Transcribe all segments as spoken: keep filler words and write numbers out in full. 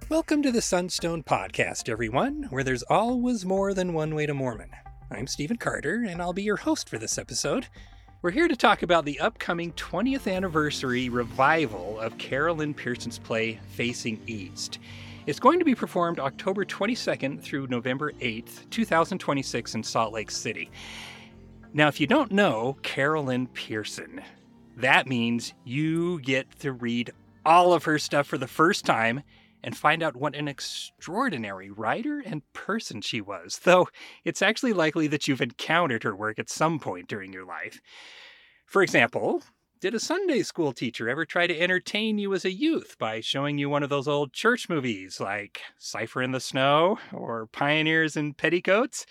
Welcome to the Sunstone Podcast, everyone, where there's always more than one way to Mormon. I'm Stephen Carter, and I'll be your host for this episode. We're here to talk about the upcoming twentieth anniversary revival of Carol Lynn Pearson's play, Facing East. It's going to be performed October twenty-second through November eighth, twenty twenty-six in Salt Lake City. Now, if you don't know Carol Lynn Pearson, that means you get to read all of her stuff for the first time and find out what an extraordinary writer and person she was, though it's actually likely that you've encountered her work at some point during your life. For example, did a Sunday school teacher ever try to entertain you as a youth by showing you one of those old church movies like Cipher in the Snow or Pioneers in Petticoats?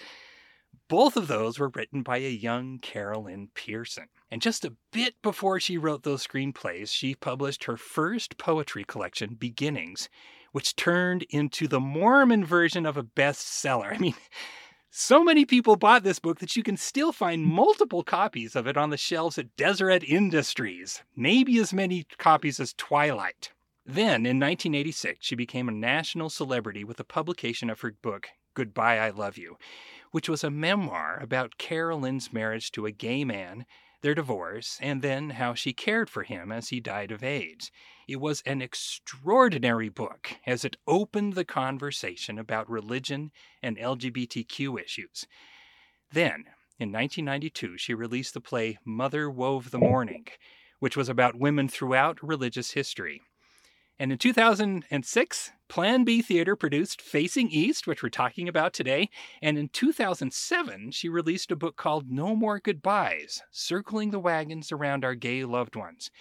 Both of those were written by a young Carol Lynn Pearson. And just a bit before she wrote those screenplays, she published her first poetry collection, Beginnings, which turned into the Mormon version of a bestseller. I mean, so many people bought this book that you can still find multiple copies of it on the shelves at Deseret Industries, maybe as many copies as Twilight. Then, in nineteen eighty-six, she became a national celebrity with the publication of her book, Goodbye, I Love You, which was a memoir about Carol Lynn's marriage to a gay man, their divorce, and then how she cared for him as he died of AIDS. It was an extraordinary book as it opened the conversation about religion and L G B T Q issues. Then, in nineteen ninety-two, she released the play Mother Wove the Morning, which was about women throughout religious history. And in two thousand six, Plan B Theater produced Facing East, which we're talking about today. And in two thousand seven, she released a book called No More Goodbyes, Circling the Wagons Around Our Gay Loved Ones.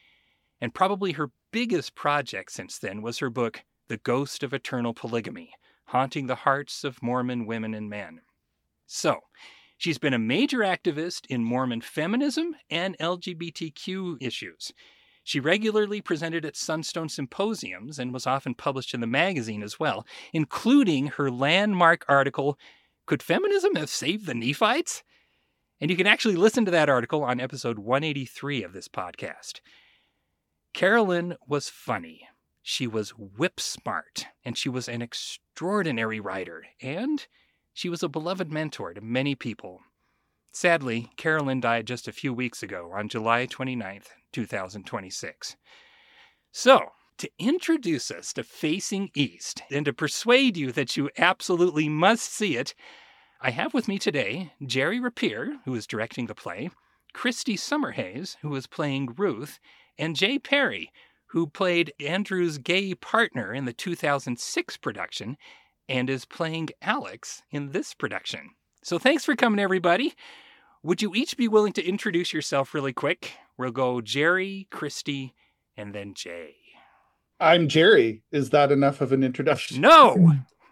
And probably her biggest project since then was her book, The Ghost of Eternal Polygamy, Haunting the Hearts of Mormon Women and Men. So, she's been a major activist in Mormon feminism and L G B T Q issues. She regularly presented at Sunstone symposiums and was often published in the magazine as well, including her landmark article, Could Feminism Have Saved the Nephites? And you can actually listen to that article on episode one eighty-three of this podcast. Carol Lynn was funny. She was whip smart, and she was an extraordinary writer, and she was a beloved mentor to many people. Sadly, Carol Lynn died just a few weeks ago on July twenty-ninth, twenty twenty-six. So, to introduce us to Facing East and to persuade you that you absolutely must see it, I have with me today Jerry Rapier, who is directing the play, Christy Summerhays, who is playing Ruth, and Jay Perry, who played Andrew's gay partner in the two thousand six production and is playing Alex in this production. So thanks for coming, everybody. Would you each be willing to introduce yourself really quick? We'll go Jerry, Christy, and then Jay. I'm Jerry. Is that enough of an introduction? No!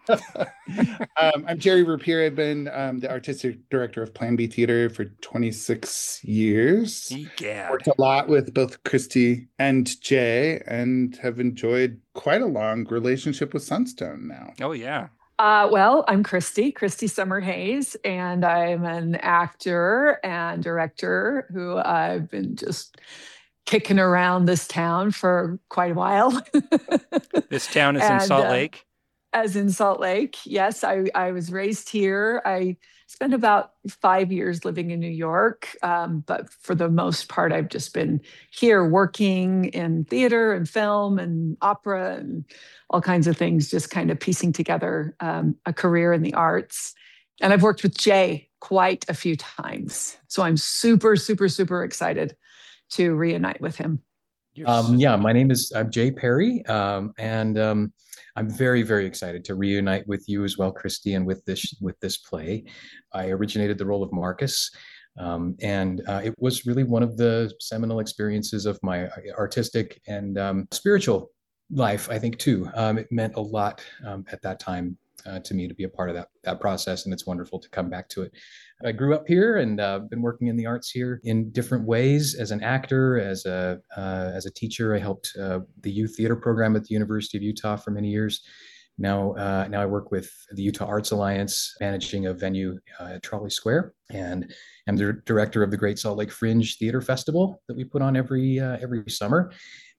um, I'm Jerry Rapier. I've been um, the artistic director of Plan B Theater for twenty-six years. Egad. Worked a lot with both Christy and Jay and have enjoyed quite a long relationship with Sunstone now. Oh, yeah. Uh, well, I'm Christy, Christy Summerhays, and I'm an actor and director who I've been just kicking around this town for quite a while. This town is and, in Salt uh, Lake? As in Salt Lake, yes. I, I was raised here. I spent about five years living in New York, um, but for the most part, I've just been here working in theater and film and opera and all kinds of things, just kind of piecing together um, a career in the arts. And I've worked with Jay quite a few times. So I'm super, super, super excited to reunite with him. Um, yeah, my name is I'm Jay Perry, um, and um, I'm very, very excited to reunite with you as well, Christy, and with this with this play. I originated the role of Marcus, um, and uh, it was really one of the seminal experiences of my artistic and um, spiritual life, I think, too. Um, it meant a lot um, at that time uh, to me to be a part of that that process, and it's wonderful to come back to it. I grew up here and uh, been working in the arts here in different ways as an actor, as a uh, as a teacher. I helped uh, the youth theater program at the University of Utah for many years. Now, uh, now I work with the Utah Arts Alliance, managing a venue uh, at Trolley Square, and I'm the director of the Great Salt Lake Fringe Theater Festival that we put on every uh, every summer.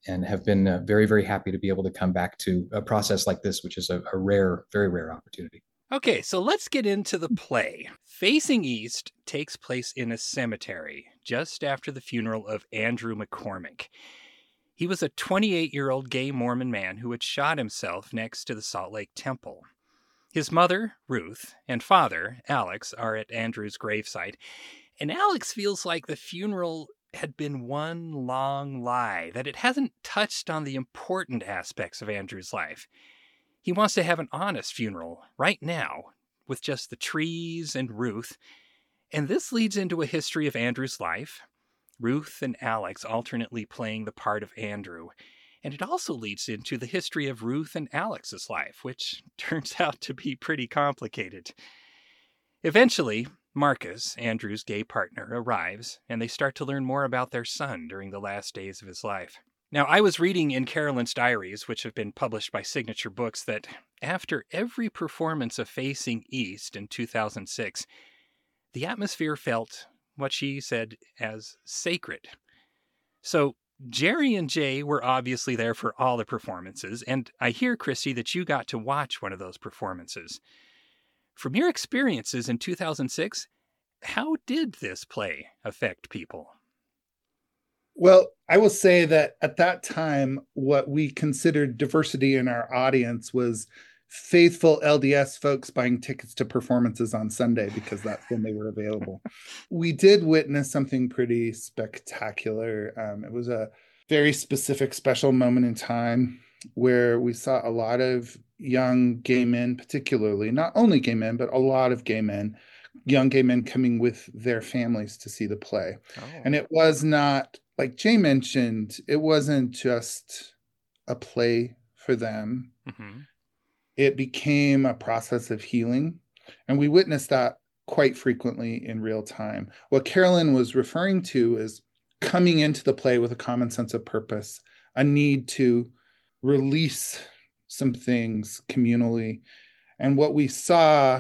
and have been uh, very, very happy to be able to come back to a process like this, which is a, a rare, very rare opportunity. Okay, so let's get into the play. Facing East takes place in a cemetery just after the funeral of Andrew McCormick. He was a twenty-eight-year-old gay Mormon man who had shot himself next to the Salt Lake Temple. His mother, Ruth, and father, Alex, are at Andrew's gravesite, and Alex feels like the funeral had been one long lie, that it hasn't touched on the important aspects of Andrew's life. He wants to have an honest funeral right now, with just the trees and Ruth, and this leads into a history of Andrew's life, Ruth and Alex alternately playing the part of Andrew. And it also leads into the history of Ruth and Alex's life, which turns out to be pretty complicated. Eventually, Marcus, Andrew's gay partner, arrives, and they start to learn more about their son during the last days of his life. Now, I was reading in Carolyn's diaries, which have been published by Signature Books, that after every performance of Facing East in two thousand six, the atmosphere felt what she said as sacred. So Jerry and Jay were obviously there for all the performances, and I hear, Christy, that you got to watch one of those performances. From your experiences in two thousand six, how did this play affect people? Well, I will say that at that time, what we considered diversity in our audience was faithful L D S folks buying tickets to performances on Sunday because that's when they were available. We did witness something pretty spectacular. Um, it was a very specific, special moment in time where we saw a lot of young gay men, particularly, not only gay men, but a lot of gay men, young gay men coming with their families to see the play. Oh. And it was not, like Jay mentioned, it wasn't just a play for them. Mm-hmm. It became a process of healing. And we witnessed that quite frequently in real time. What Carolyn was referring to is coming into the play with a common sense of purpose, a need to release some things communally. And what we saw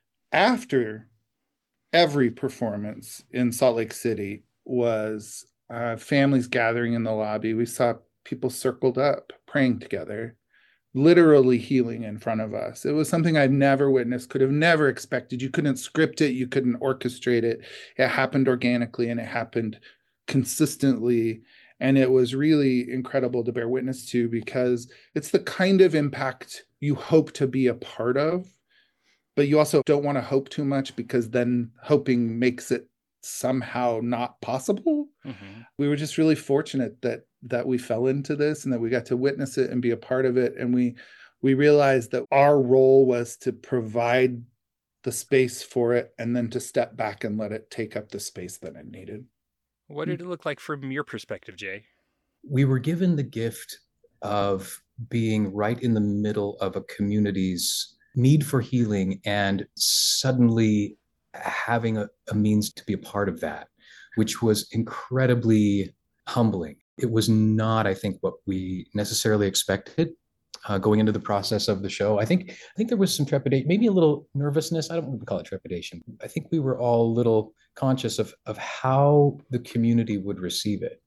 after every performance in Salt Lake City was uh, families gathering in the lobby. We saw people circled up, praying together, literally healing in front of us. It was something I'd never witnessed, could have never expected. You couldn't script it, you couldn't orchestrate it. It happened organically and it happened consistently. And it was really incredible to bear witness to because it's the kind of impact you hope to be a part of, but you also don't want to hope too much because then hoping makes it somehow not possible. Mm-hmm. We were just really fortunate that that we fell into this and that we got to witness it and be a part of it. And we we realized that our role was to provide the space for it and then to step back and let it take up the space that it needed. What did it look like from your perspective, Jay? We were given the gift of being right in the middle of a community's need for healing and suddenly having a, a means to be a part of that, which was incredibly humbling. It was not, I think, what we necessarily expected uh, going into the process of the show. I think I think there was some trepidation, maybe a little nervousness. I don't want to call it trepidation. I think we were all a little conscious of, of how the community would receive it.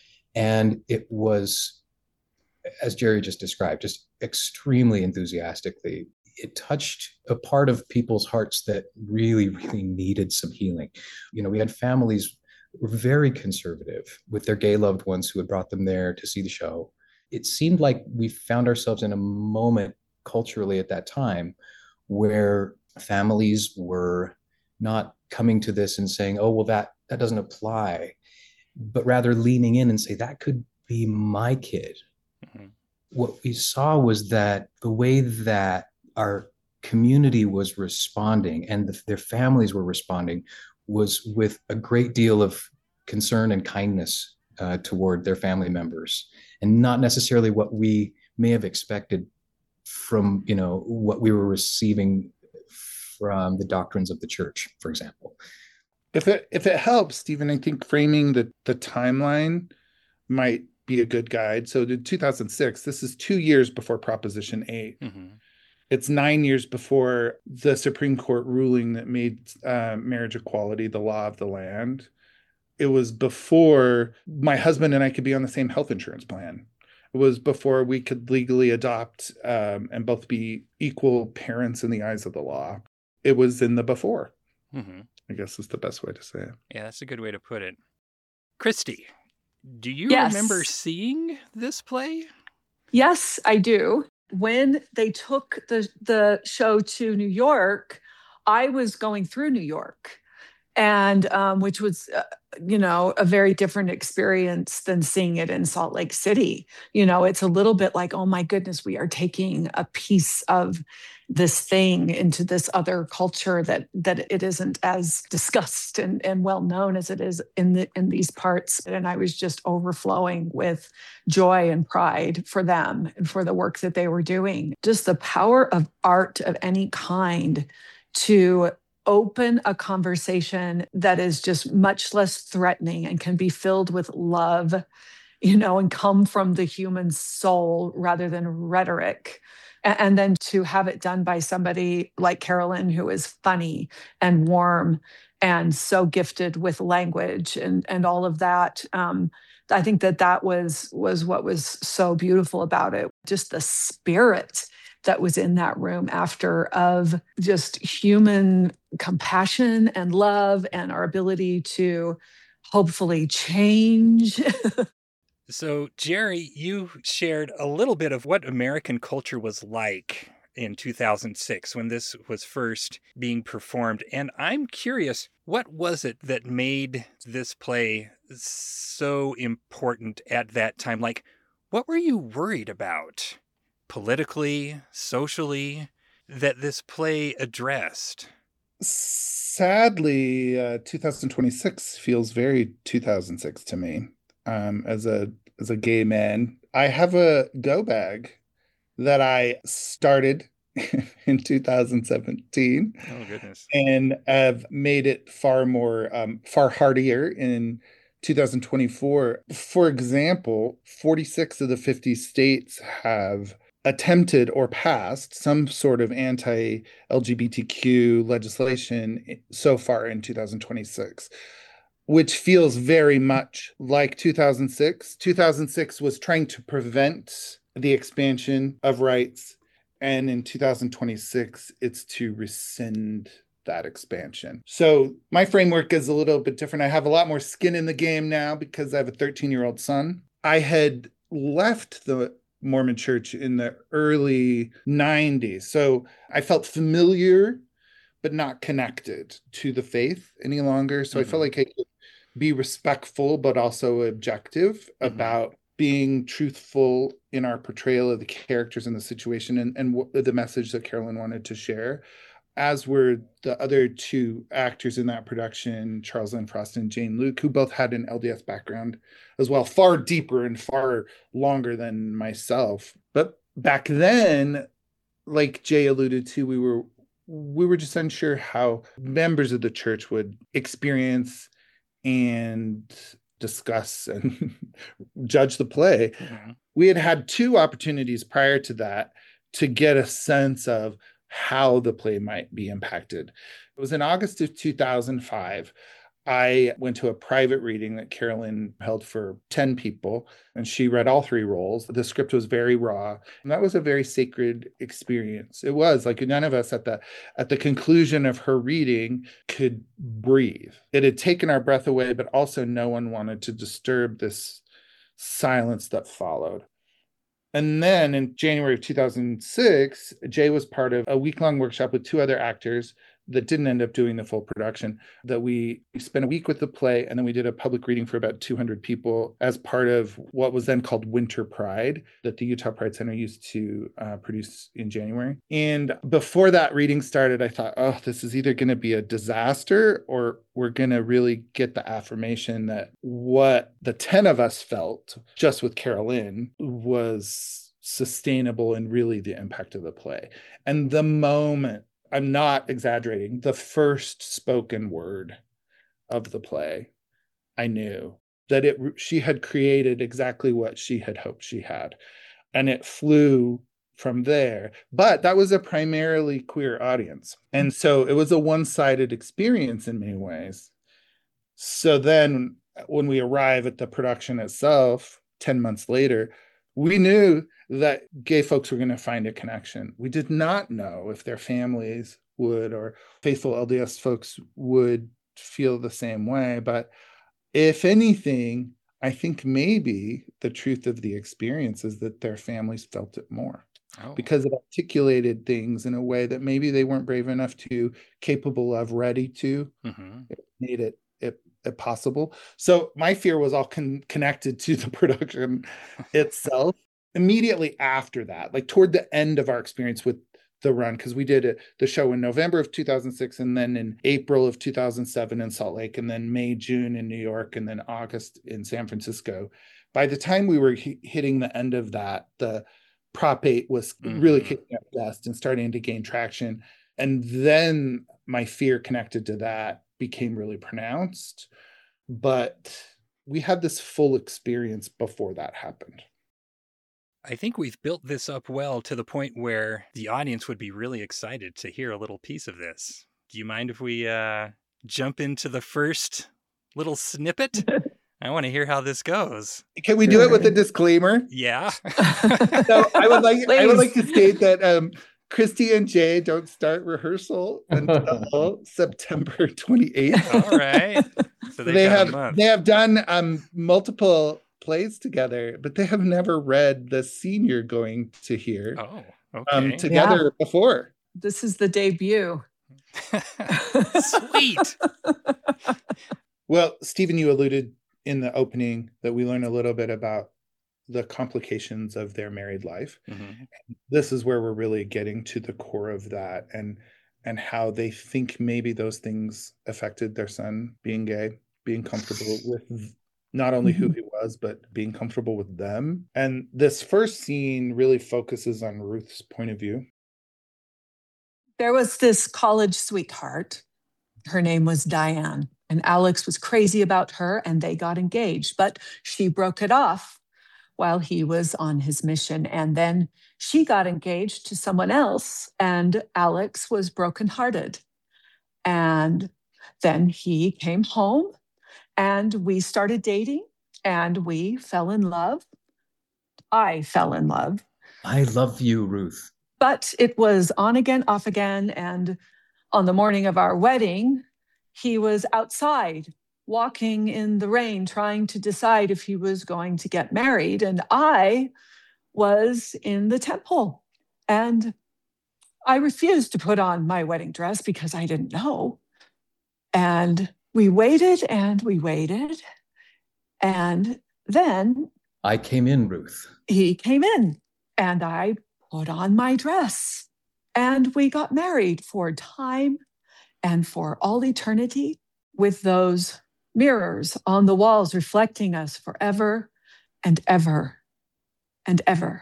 And it was, as Jerry just described, just extremely enthusiastically. It touched a part of people's hearts that really, really needed some healing. You know, we had families were very conservative with their gay loved ones who had brought them there to see the show. It seemed like we found ourselves in a moment culturally at that time where families were not coming to this and saying, oh, well, that, that doesn't apply, but rather leaning in and say, that could be my kid. Mm-hmm. What we saw was that the way that our community was responding and the, their families were responding was with a great deal of concern and kindness uh, toward their family members, and not necessarily what we may have expected from, you know, what we were receiving from the doctrines of the church, for example. If it if it helps, Stephen, I think framing the, the timeline might be a good guide. So in two thousand six, this is two years before Proposition eight. Mm-hmm. It's nine years before the Supreme Court ruling that made uh, marriage equality the law of the land. It was before my husband and I could be on the same health insurance plan. It was before we could legally adopt um, and both be equal parents in the eyes of the law. It was in the before, mm-hmm. I guess is the best way to say it. Yeah, that's a good way to put it. Christy, do you yes. remember seeing this play? Yes, I do. When they took the, the show to New York, I was going through New York, and um, which was, uh, you know, a very different experience than seeing it in Salt Lake City. You know, it's a little bit like, oh my goodness, we are taking a piece of this thing into this other culture that that it isn't as discussed and, and well known as it is in the in these parts. And I was just overflowing with joy and pride for them and for the work that they were doing. Just the power of art of any kind to open a conversation that is just much less threatening and can be filled with love, you know, and come from the human soul rather than rhetoric. And, and then to have it done by somebody like Carolyn, who is funny and warm and so gifted with language and, and all of that. Um, I think that that was, was what was so beautiful about it. Just the spirit that was in that room after of just human compassion and love and our ability to hopefully change. So, Jerry, you shared a little bit of what American culture was like in two thousand six when this was first being performed. And I'm curious, what was it that made this play so important at that time? Like, what were you worried about? Politically, socially, that this play addressed? Sadly, uh, two thousand twenty-six feels very two thousand six to me. Um, as a as a gay man, I have a go bag that I started in two thousand seventeen. Oh goodness! And have made it far more um, far hardier in two thousand twenty-four. For example, forty-six of the fifty states have attempted or passed some sort of anti-L G B T Q legislation so far in two thousand twenty-six, which feels very much like two thousand six. two thousand six was trying to prevent the expansion of rights, and in two thousand twenty-six, it's to rescind that expansion. So my framework is a little bit different. I have a lot more skin in the game now because I have a thirteen-year-old son. I had left the Mormon church in the early nineties. So I felt familiar, but not connected to the faith any longer. So mm-hmm. I felt like I could be respectful, but also objective mm-hmm. about being truthful in our portrayal of the characters in the situation and, and w- the message that Carolyn wanted to share, as were the other two actors in that production, Charles Lynn Frost and Jane Luke, who both had an L D S background as well, far deeper and far longer than myself. But back then, like Jay alluded to, we were we were just unsure how members of the church would experience and discuss and judge the play. Mm-hmm. We had had two opportunities prior to that to get a sense of how the play might be impacted. It was in August of two thousand five. I went to a private reading that Carolyn held for ten people, and she read all three roles. The script was very raw, and that was a very sacred experience. It was like none of us at the at the conclusion of her reading could breathe. It had taken our breath away, but also no one wanted to disturb this silence that followed. And then in January of two thousand six, Jay was part of a week-long workshop with two other actors that didn't end up doing the full production, that we spent a week with the play, and then we did a public reading for about two hundred people as part of what was then called Winter Pride, that the Utah Pride Center used to uh, produce in January. And before that reading started, I thought, oh, this is either going to be a disaster or we're going to really get the affirmation that what the ten of us felt just with Carolyn was sustainable and really the impact of the play. And the moment, I'm not exaggerating, the first spoken word of the play, I knew that it she had created exactly what she had hoped she had. And it flew from there. But that was a primarily queer audience. And so it was a one-sided experience in many ways. So then when we arrive at the production itself, ten months later, we knew that gay folks were going to find a connection. We did not know if their families would, or faithful L D S folks would feel the same way. But if anything, I think maybe the truth of the experience is that their families felt it more. Oh. Because it articulated things in a way that maybe they weren't brave enough to, capable of, ready to. Mm-hmm. It made it, it, it possible. So my fear was all con- connected to the production itself. Immediately after that, like toward the end of our experience with the run, because we did a, the show in November of two thousand six, and then in April of two thousand seven in Salt Lake, and then May, June in New York, and then August in San Francisco. By the time we were h- hitting the end of that, the Prop eight was mm-hmm. really kicking up dust and starting to gain traction. And then my fear connected to that became really pronounced. But we had this full experience before that happened. I think we've built this up well to the point where the audience would be really excited to hear a little piece of this. Do you mind if we uh, jump into the first little snippet? I want to hear how this goes. Can we do it with a disclaimer? Yeah. So I would like Please. I would like to state that um, Christy and Jay don't start rehearsal until September twenty-eighth. All right. So they have they have done um, multiple plays together, but they have never read the scene you're going to hear oh, okay. um, together yeah. before. This is the debut. Sweet. Well, Stephen, you alluded in the opening that we learn a little bit about the complications of their married life. Mm-hmm. This is where we're really getting to the core of that, and and how they think maybe those things affected their son being gay, being comfortable with not only who he was, but being comfortable with them. And this first scene really focuses on Ruth's point of view. There was this college sweetheart. Her name was Diane, and Alex was crazy about her, and they got engaged, but she broke it off while he was on his mission. And then she got engaged to someone else, and Alex was brokenhearted. And then he came home, and we started dating, and we fell in love. I fell in love. I love you, Ruth. But it was on again, off again. And on the morning of our wedding, he was outside walking in the rain, trying to decide if he was going to get married. And I was in the temple. And I refused to put on my wedding dress because I didn't know. And we waited and we waited. And then I came in, Ruth. He came in, and I put on my dress, and we got married for time and for all eternity, with those mirrors on the walls reflecting us forever and ever and ever.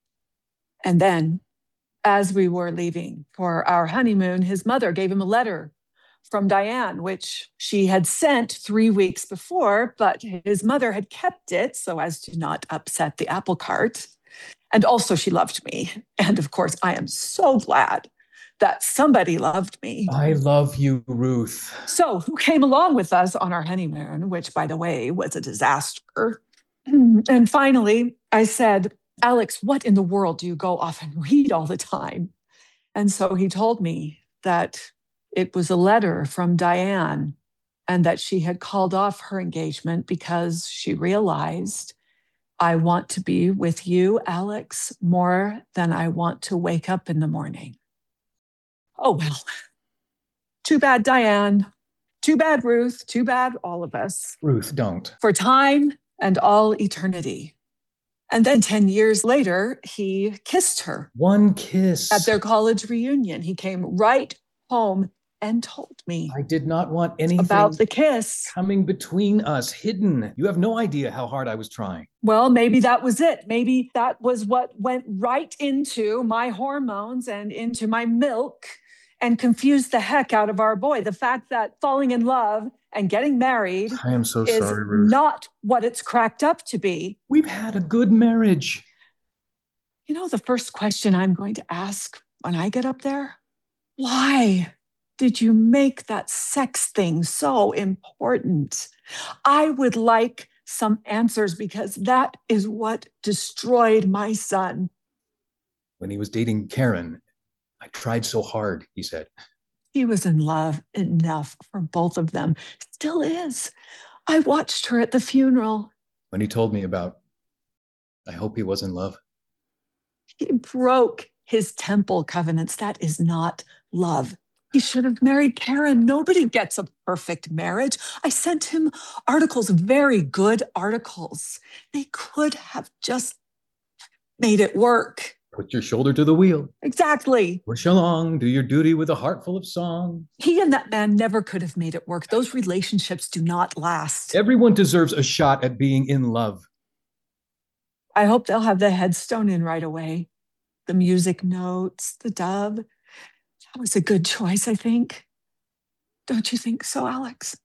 And then, as we were leaving for our honeymoon, his mother gave him a letter from Diane, which she had sent three weeks before, but his mother had kept it so as to not upset the apple cart. And also she loved me. And of course, I am so glad that somebody loved me. I love you, Ruth. So who came along with us on our honeymoon, which, by the way, was a disaster. And finally, I said, Alex, what in the world do you go off and read all the time? And so he told me that it was a letter from Diane, and that she had called off her engagement because she realized, I want to be with you, Alex, more than I want to wake up in the morning. Oh, well, too bad, Diane. Too bad, Ruth. Too bad, all of us. Ruth, don't. For time and all eternity. And then ten years later, he kissed her. One kiss. At their college reunion. He came right home and told me. I did not want anything about the kiss coming between us, hidden. You have no idea how hard I was trying. Well, maybe that was it. Maybe that was what went right into my hormones and into my milk and confused the heck out of our boy. The fact that falling in love and getting married I am so is sorry, Ruth. Not what it's cracked up to be. We've had a good marriage. You know, the first question I'm going to ask when I get up there, why did you make that sex thing so important? I would like some answers, because that is what destroyed my son. When he was dating Karen, I tried so hard, he said. He was in love enough for both of them. Still is. I watched her at the funeral. When he told me about, I hope he was in love. He broke his temple covenants. That is not love. He should have married Karen. Nobody gets a perfect marriage. I sent him articles, very good articles. They could have just made it work. Put your shoulder to the wheel. Exactly. Push along, do your duty with a heart full of song. He and that man never could have made it work. Those relationships do not last. Everyone deserves a shot at being in love. I hope they'll have the headstone in right away. The music notes, the dove. That was a good choice, I think. Don't you think so, Alex?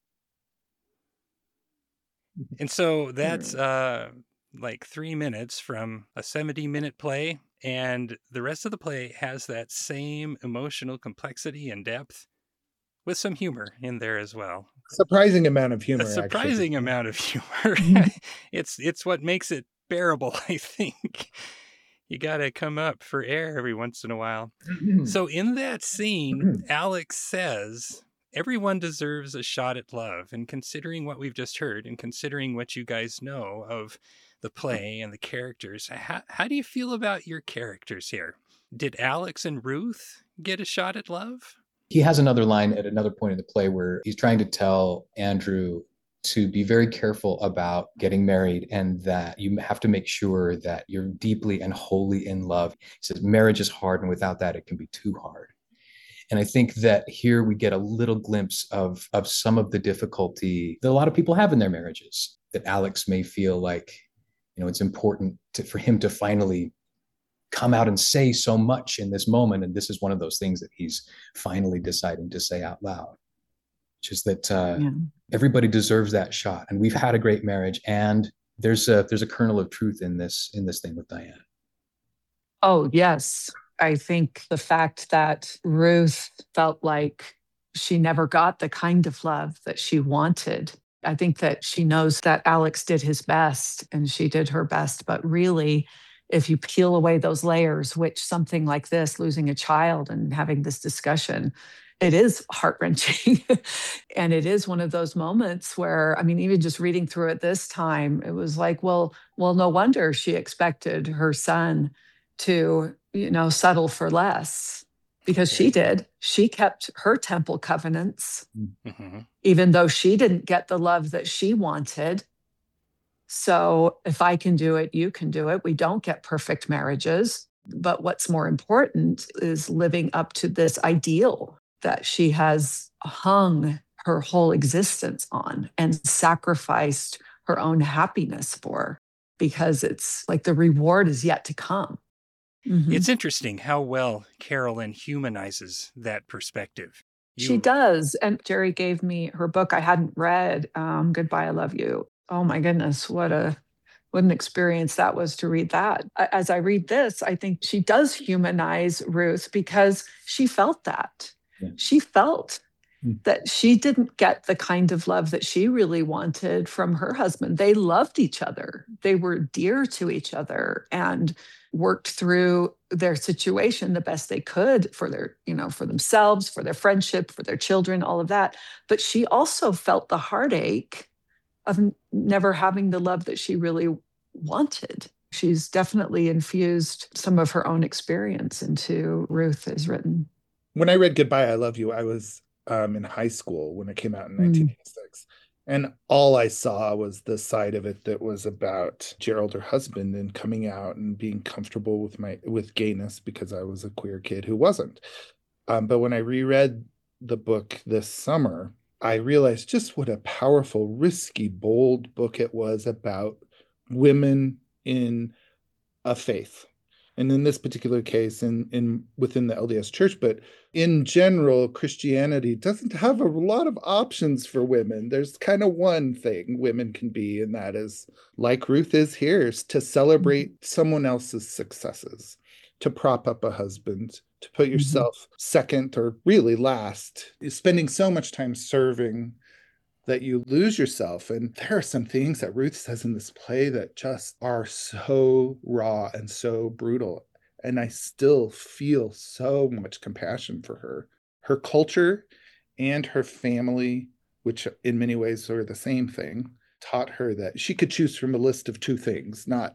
And so that's uh, like three minutes from a seventy minute play. And the rest of the play has that same emotional complexity and depth with some humor in there as well. Surprising amount of humor. A surprising actually. amount of humor. it's it's what makes it bearable, I think. You got to come up for air every once in a while. So in that scene, Alex says, everyone deserves a shot at love. And considering what we've just heard and considering what you guys know of the play and the characters, how, how do you feel about your characters here? Did Alex and Ruth get a shot at love? He has another line at another point in the play where he's trying to tell Andrew to be very careful about getting married and that you have to make sure that you're deeply and wholly in love. He says marriage is hard, and without that, it can be too hard. And I think that here we get a little glimpse of, of some of the difficulty that a lot of people have in their marriages, that Alex may feel like, you know, it's important to, for him to finally come out and say so much in this moment. And this is one of those things that he's finally deciding to say out loud, which is that uh, yeah. everybody deserves that shot. And we've had a great marriage. And there's a, there's a kernel of truth in this, in this thing with Diane. Oh, yes. I think the fact that Ruth felt like she never got the kind of love that she wanted. I think that she knows that Alex did his best and she did her best. But really, if you peel away those layers, which something like this, losing a child and having this discussion, it is heart-wrenching. And it is one of those moments where, I mean, even just reading through it this time, it was like, well, well, no wonder she expected her son to, you know, settle for less, because she did. She kept her temple covenants, mm-hmm. even though she didn't get the love that she wanted. So if I can do it, you can do it. We don't get perfect marriages, but what's more important is living up to this ideal that she has hung her whole existence on and sacrificed her own happiness for, because it's like the reward is yet to come. Mm-hmm. It's interesting how well Carolyn humanizes that perspective. You... She does. And Jerry gave me her book I hadn't read, um, Goodbye, I Love You. Oh my goodness, what a what an experience that was to read that. As I read this, I think she does humanize Ruth because she felt that. Yeah. She felt mm. that she didn't get the kind of love that she really wanted from her husband. They loved each other. They were dear to each other and worked through their situation the best they could for their, you know, for themselves, for their friendship, for their children, all of that. But she also felt the heartache of never having the love that she really wanted. She's definitely infused some of her own experience into Ruth as written. When I read Goodbye, I Love You, I was um, in high school when it came out in nineteen eighty-six. Mm. And all I saw was the side of it that was about Gerald, her husband, and coming out and being comfortable with my with gayness because I was a queer kid who wasn't. Um, but when I reread the book this summer, I realized just what a powerful, risky, bold book it was about women in a faith. And in this particular case, in, in within the L D S church, but in general, Christianity doesn't have a lot of options for women. There's kind of one thing women can be, and that is, like Ruth is here, is to celebrate someone else's successes, to prop up a husband, to put yourself mm-hmm. second or really last. Spending so much time serving that you lose yourself. And there are some things that Ruth says in this play that just are so raw and so brutal. And I still feel so much compassion for her. Her culture and her family, which in many ways are the same thing, taught her that she could choose from a list of two things, not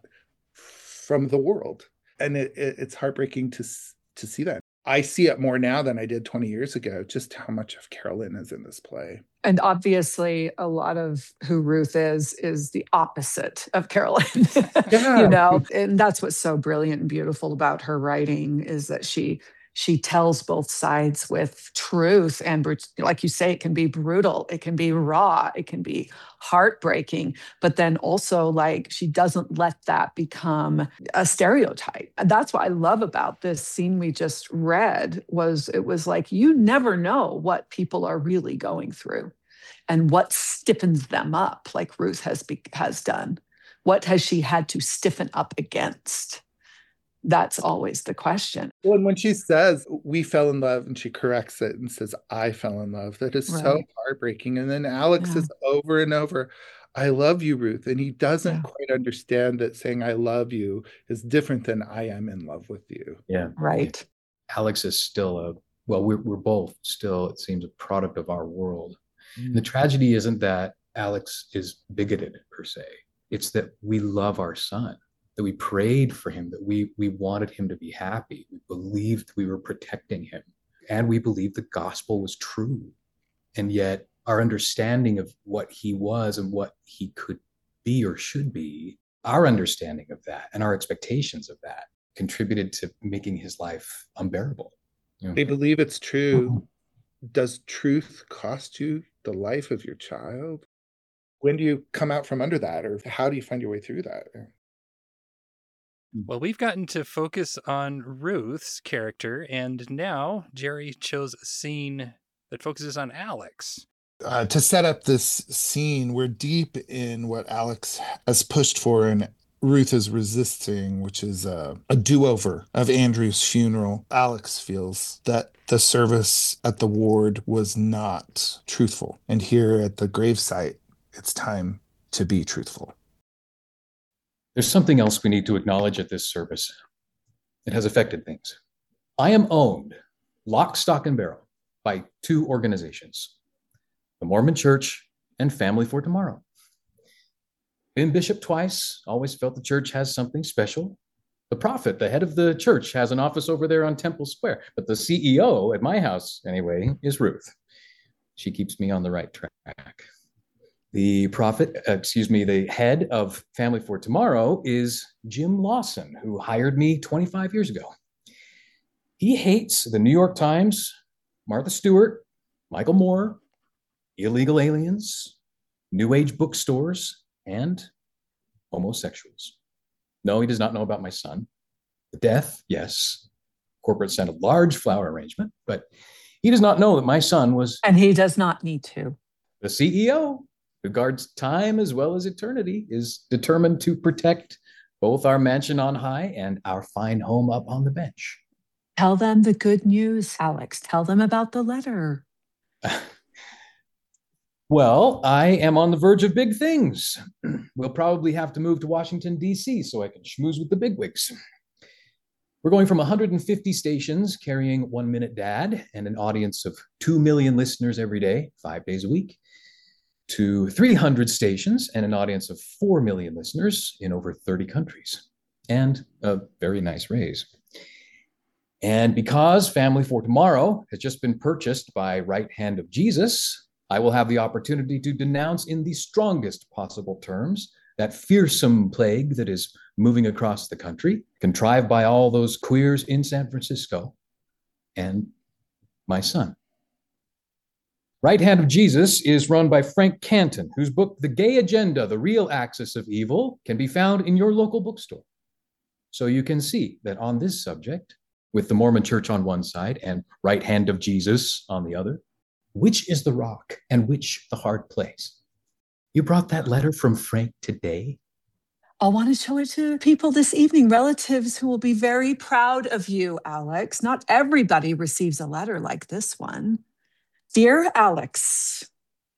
from the world. And it, it, it's heartbreaking to, to see that. I see it more now than I did twenty years ago, just how much of Carolyn is in this play. And obviously, a lot of who Ruth is, is the opposite of Carolyn, Yeah. you know, and that's what's so brilliant and beautiful about her writing is that she she tells both sides with truth. And like you say, it can be brutal, it can be raw, it can be heartbreaking, but then also like she doesn't let that become a stereotype. And that's what I love about this scene we just read was it was like, you never know what people are really going through and what stiffens them up like Ruth has, be, has done. What has she had to stiffen up against? That's always the question. Well, and when she says, we fell in love, and she corrects it and says, I fell in love, that is right. So heartbreaking. And then Alex yeah. says over and over, I love you, Ruth. And he doesn't yeah. quite understand that saying I love you is different than I am in love with you. Yeah. Right. Alex is still a, well, we're, we're both still, it seems, a product of our world. Mm. The tragedy isn't that Alex is bigoted per se. It's that we love our son. That we prayed for him, that we we wanted him to be happy. We believed we were protecting him. And we believed the gospel was true. And yet our understanding of what he was and what he could be or should be, our understanding of that and our expectations of that contributed to making his life unbearable. You know? They believe it's true. Does truth cost you the life of your child? When do you come out from under that? Or how do you find your way through that? Well, we've gotten to focus on Ruth's character, and now Jerry chose a scene that focuses on Alex. Uh, to set up this scene, we're deep in what Alex has pushed for and Ruth is resisting, which is a, a do-over of Andrew's funeral. Alex feels that the service at the ward was not truthful. And here at the gravesite, it's time to be truthful. There's something else we need to acknowledge at this service. It has affected things. I am owned, lock, stock, and barrel, by two organizations, the Mormon Church and Family for Tomorrow. Been bishop twice, always felt the church has something special. The prophet, the head of the church, has an office over there on Temple Square, but the C E O at my house, anyway, is Ruth. She keeps me on the right track. The prophet, uh, excuse me, the head of Family for Tomorrow is Jim Lawson, who hired me twenty-five years ago. He hates the New York Times, Martha Stewart, Michael Moore, illegal aliens, New Age bookstores, and homosexuals. No, he does not know about my son. The death, yes. Corporate sent a large flower arrangement, but he does not know that my son was... And he does not need to. The C E O, who guards time as well as eternity, is determined to protect both our mansion on high and our fine home up on the bench. Tell them the good news, Alex. Tell them about the letter. Well, I am on the verge of big things. We'll probably have to move to Washington, D C so I can schmooze with the bigwigs. We're going from one hundred fifty stations carrying One Minute Dad and an audience of two million listeners every day, five days a week, to three hundred stations and an audience of four million listeners in over thirty countries, and a very nice raise. And because Family for Tomorrow has just been purchased by Right Hand of Jesus, I will have the opportunity to denounce in the strongest possible terms that fearsome plague that is moving across the country, contrived by all those queers in San Francisco, and my son. Right Hand of Jesus is run by Frank Canton, whose book, The Gay Agenda, The Real Axis of Evil, can be found in your local bookstore. So you can see that on this subject, with the Mormon Church on one side and Right Hand of Jesus on the other, which is the rock and which the hard place? You brought that letter from Frank today? I want to show it to people this evening, relatives who will be very proud of you, Alex. Not everybody receives a letter like this one. Dear Alex,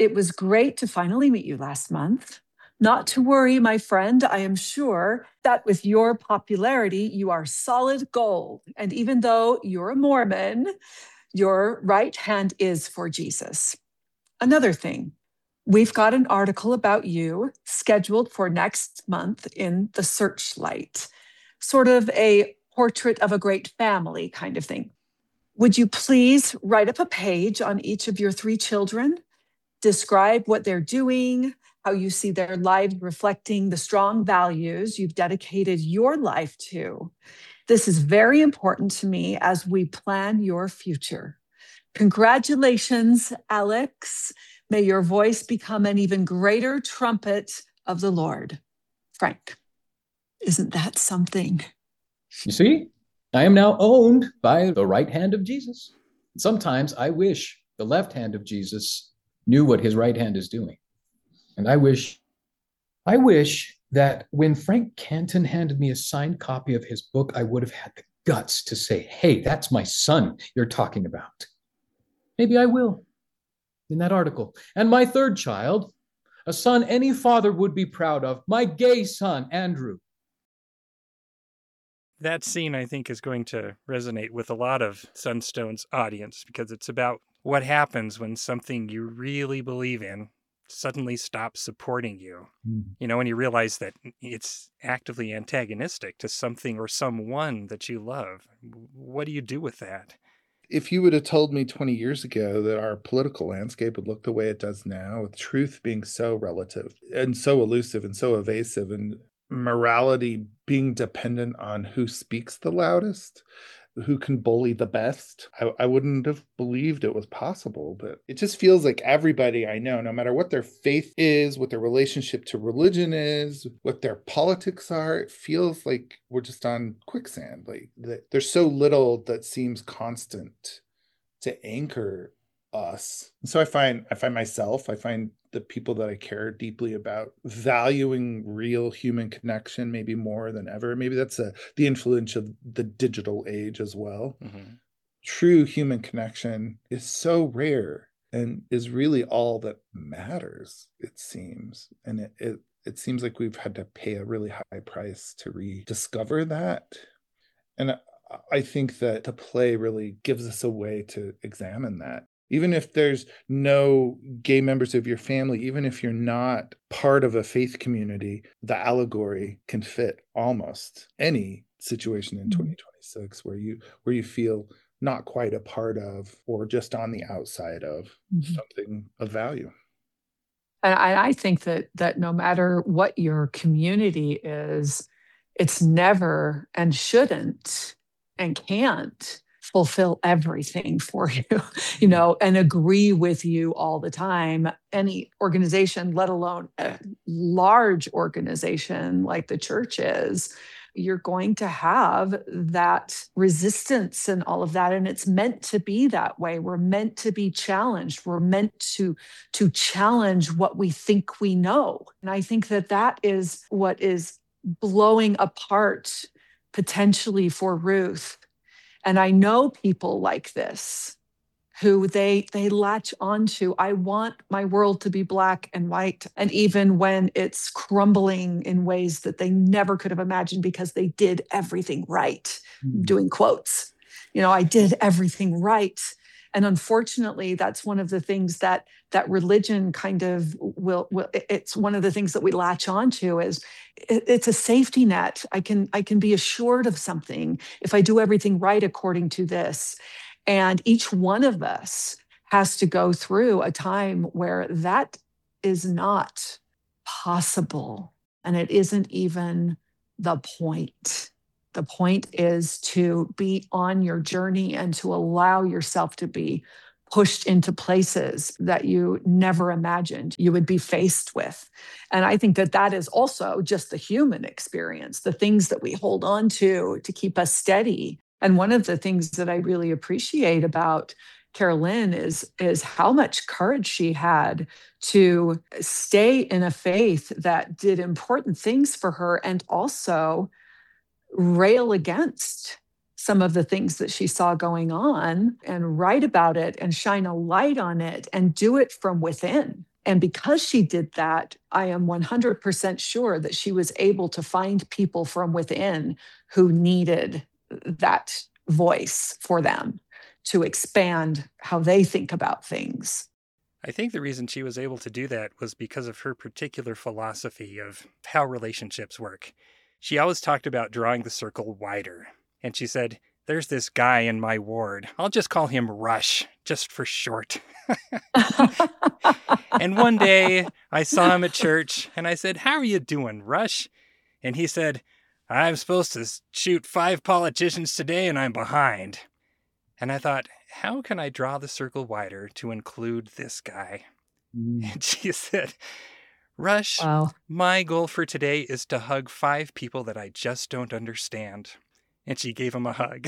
It was great to finally meet you last month. Not to worry, my friend. I am sure that with your popularity, you are solid gold. And even though you're a Mormon, your right hand is for Jesus. Another thing, we've got an article about you scheduled for next month in the Searchlight, sort of a portrait of a great family kind of thing. Would you please write up a page on each of your three children? Describe what they're doing, how you see their lives reflecting the strong values you've dedicated your life to. This is very important to me as we plan your future. Congratulations, Alex. May your voice become an even greater trumpet of the Lord. Frank, isn't that something? You see, I am now owned by the right hand of Jesus. Sometimes I wish the left hand of Jesus knew what his right hand is doing. And I wish, I wish that when Frank Canton handed me a signed copy of his book, I would have had the guts to say, hey, that's my son you're talking about. Maybe I will in that article. And my third child, a son any father would be proud of, my gay son, Andrew. That scene, I think, is going to resonate with a lot of Sunstone's audience because it's about what happens when something you really believe in suddenly stops supporting you. Mm. You know, when you realize that it's actively antagonistic to something or someone that you love. What do you do with that? If you would have told me twenty years ago that our political landscape would look the way it does now, with truth being so relative and so elusive and so evasive, and morality being dependent on who speaks the loudest, who can bully the best, I, I wouldn't have believed it was possible. But it just feels like everybody I know, no matter what their faith is, what their relationship to religion is, what their politics are, it feels like we're just on quicksand. Like there's so little that seems constant to anchor us. And so I find I find myself, I find the people that I care deeply about valuing real human connection maybe more than ever. Maybe that's a, the influence of the digital age as well. Mm-hmm. True human connection is so rare and is really all that matters, it seems. And it, it, it seems like we've had to pay a really high price to rediscover that. And I think that the play really gives us a way to examine that. Even if there's no gay members of your family, even if you're not part of a faith community, the allegory can fit almost any situation in twenty twenty-six where you where you feel not quite a part of or just on the outside of mm-hmm. something of value. And I, I think that that no matter what your community is, it's never and shouldn't and can't fulfill everything for you, you know, and agree with you all the time. Any organization, let alone a large organization like the church is, you're going to have that resistance and all of that. And it's meant to be that way. We're meant to be challenged. We're meant to, to challenge what we think we know. And I think that that is what is blowing apart potentially for Ruth. And I know people like this who they they latch onto. I want my world to be black and white. And even when it's crumbling in ways that they never could have imagined because they did everything right, mm-hmm. doing quotes, you know, I did everything right. And unfortunately, that's one of the things that that religion kind of will, will it's one of the things that we latch onto is it, it's a safety net. I can, I can be assured of something if I do everything right according to this. And each one of us has to go through a time where that is not possible. And it isn't even the point. The point is to be on your journey and to allow yourself to be pushed into places that you never imagined you would be faced with. And I think that that is also just the human experience, the things that we hold on to to keep us steady. And one of the things that I really appreciate about Carolyn is, is how much courage she had to stay in a faith that did important things for her and also rail against some of the things that she saw going on and write about it and shine a light on it and do it from within. And because she did that, I am one hundred percent sure that she was able to find people from within who needed that voice for them to expand how they think about things. I think the reason she was able to do that was because of her particular philosophy of how relationships work. She always talked about drawing the circle wider. And she said, there's this guy in my ward. I'll just call him Rush, just for short. And one day I saw him at church and I said, how are you doing, Rush? And he said, I'm supposed to shoot five politicians today and I'm behind. And I thought, how can I draw the circle wider to include this guy? Mm. And she said, Rush, wow. My goal for today is to hug five people that I just don't understand. And she gave him a hug.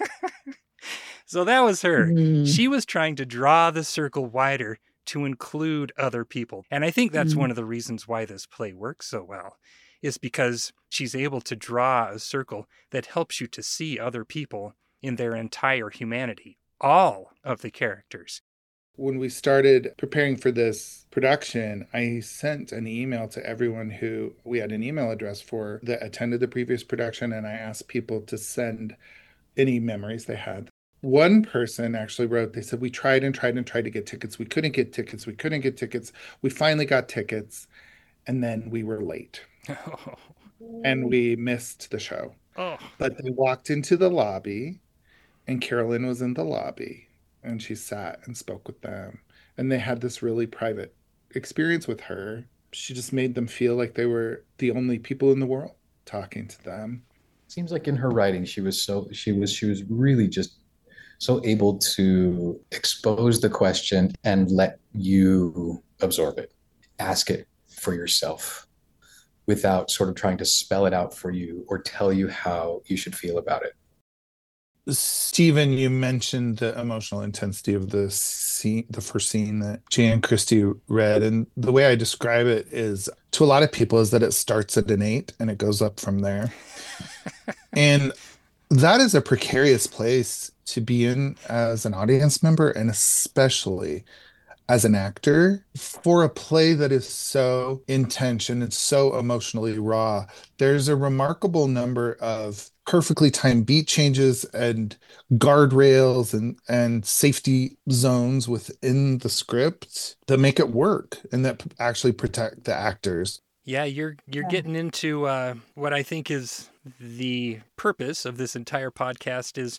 So that was her. Mm. She was trying to draw the circle wider to include other people. And I think that's mm. one of the reasons why this play works so well, is because she's able to draw a circle that helps you to see other people in their entire humanity, all of the characters. When we started preparing for this production, I sent an email to everyone who we had an email address for that attended the previous production, and I asked people to send any memories they had. One person actually wrote, they said, we tried and tried and tried to get tickets. We couldn't get tickets. We couldn't get tickets. We finally got tickets, and then we were late. Oh. And we missed the show. Oh. But they walked into the lobby, and Carolyn was in the lobby. And she sat and spoke with them. And they had this really private experience with her. She just made them feel like they were the only people in the world talking to them. Seems like in her writing, she was so she was she was really just so able to expose the question and let you absorb it, ask it for yourself without sort of trying to spell it out for you or tell you how you should feel about it. Stephen, you mentioned the emotional intensity of the scene, the first scene that Jay and Christy read. And the way I describe it is, to a lot of people, is that it starts at an eight and it goes up from there. And that is a precarious place to be in as an audience member, and especially as an actor, for a play that is so intense and it's so emotionally raw. There's a remarkable number of perfectly timed beat changes and guardrails and, and safety zones within the script that make it work and that actually protect the actors. Yeah, you're you're yeah. getting into uh, what I think is the purpose of this entire podcast is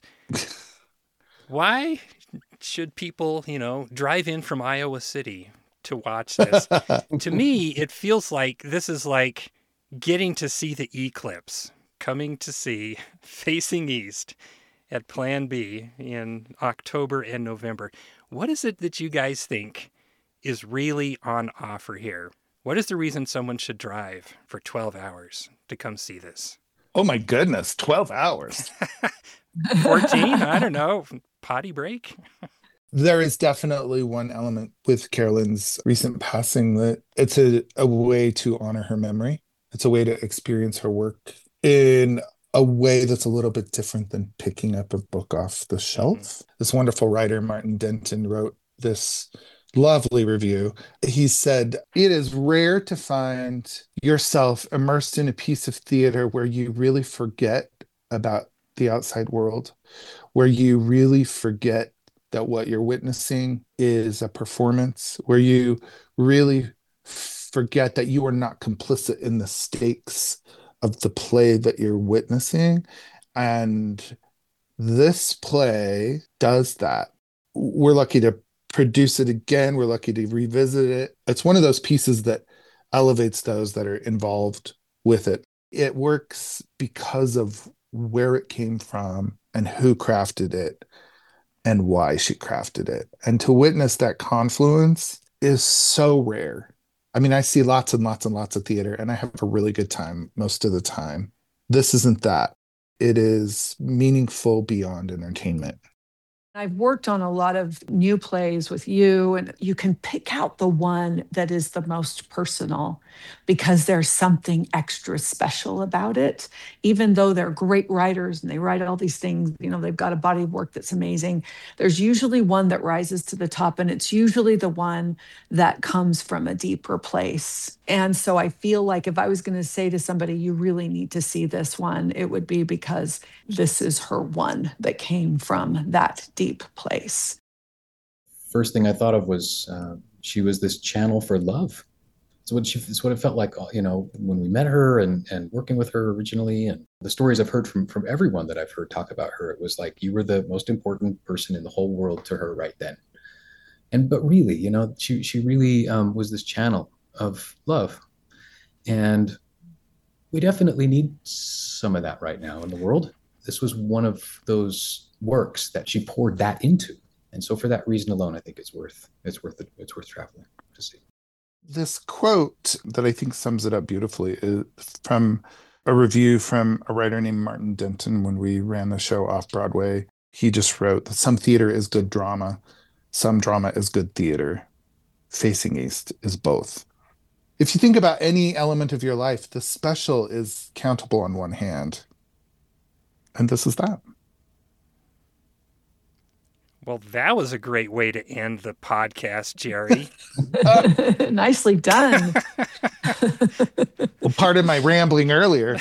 why should people, you know, drive in from Iowa City to watch this? To me, it feels like this is like getting to see the eclipse coming to see facing east at Plan B in October and November. What is it that you guys think is really on offer here? What is the reason someone should drive for twelve hours to come see this? Oh my goodness, twelve hours. fourteen? I don't know. Potty break? There is definitely one element with Carolyn's recent passing that it's a, a way to honor her memory. It's a way to experience her work in a way that's a little bit different than picking up a book off the shelf. Mm-hmm. This wonderful writer, Martin Denton, wrote this lovely review. He said, it is rare to find yourself immersed in a piece of theater where you really forget about the outside world, where you really forget that what you're witnessing is a performance, where you really forget that you are not complicit in the stakes of the play that you're witnessing. And this play does that. We're lucky to produce it again. We're lucky to revisit it. It's one of those pieces that elevates those that are involved with it. It works because of where it came from and who crafted it and why she crafted it. And to witness that confluence is so rare. I mean, I see lots and lots and lots of theater, and I have a really good time most of the time. This isn't that. It is meaningful beyond entertainment. I've worked on a lot of new plays with you, and you can pick out the one that is the most personal because there's something extra special about it. Even though they're great writers and they write all these things, you know, they've got a body of work that's amazing. There's usually one that rises to the top, and it's usually the one that comes from a deeper place. And so I feel like if I was going to say to somebody, you really need to see this one, it would be because this is her one that came from that deep place. First thing I thought of was uh, she was this channel for love. It's what she, it's what it felt like, you know, when we met her and, and working with her originally, and the stories I've heard from, from everyone that I've heard talk about her, it was like, you were the most important person in the whole world to her right then. And, but really, you know, she, she really um, was this channel of love. And we definitely need some of that right now in the world. This was one of those works that she poured that into. And so for that reason alone, I think it's worth, it's worth it. It's worth traveling to see. This quote that I think sums it up beautifully is from a review from a writer named Martin Denton when we ran the show off Broadway. He just wrote that some theater is good drama, some drama is good theater. Facing East is both. If you think about any element of your life, the special is countable on one hand. And this is that. Well, that was a great way to end the podcast, Jerry. Nicely done. Well, pardon my rambling earlier.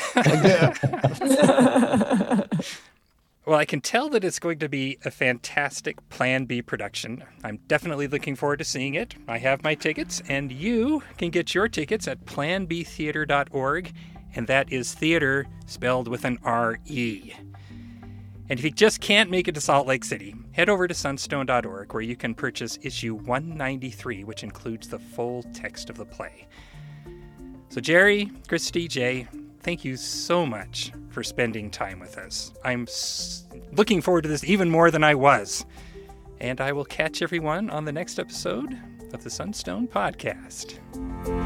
Well, I can tell that it's going to be a fantastic Plan B production. I'm definitely looking forward to seeing it. I have my tickets, and you can get your tickets at plan b theater dot org, and that is theater spelled with an R E. And if you just can't make it to Salt Lake City, head over to sunstone dot org, where you can purchase issue one ninety-three, which includes the full text of the play. So Jerry, Christy, Jay, thank you so much for spending time with us. I'm s- looking forward to this even more than I was. And I will catch everyone on the next episode of the Sunstone Podcast.